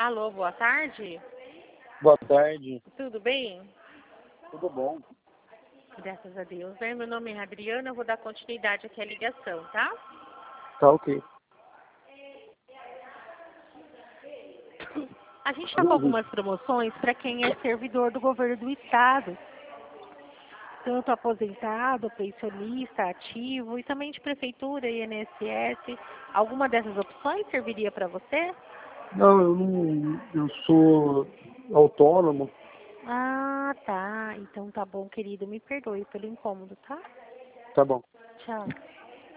Alô, boa tarde. Boa tarde. Tudo bem? Tudo bom? Graças a Deus. Meu nome é Adriana, eu vou dar continuidade aqui à ligação, tá? Tá ok. A gente está com algumas promoções para quem é servidor do governo do estado. Tanto aposentado, pensionista, ativo e também de prefeitura, INSS. Alguma dessas opções serviria para você? Não, eu não. Eu sou autônomo. Ah, tá. Então tá bom, querido. Me perdoe pelo incômodo, tá? Tá bom. Tchau.